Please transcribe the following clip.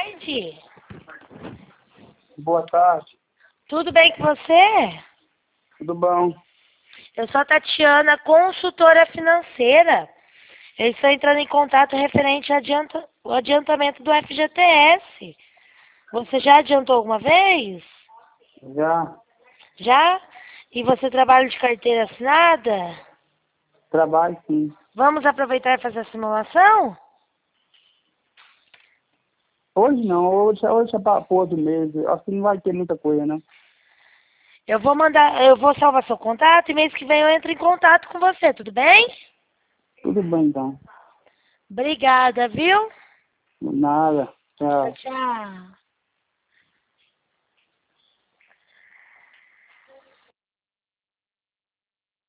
tarde. Boa tarde. Tudo bem com você? Tudo bom? Eu sou a Tatiana, consultora financeira. Eu estou entrando em contato referente ao adiantamento do FGTS. Você já adiantou alguma vez? Já Já? E você trabalha de carteira assinada? trabalho, sim. Vamos aproveitar e fazer a simulação? Hoje não, hoje é para outro mês. Acho que não vai ter muita coisa, né? Eu vou salvar seu contato e mês que vem eu entro em contato com você, tudo bem? Tudo bem, então. Obrigada, viu? Nada. Tchau, Tchau. tchau.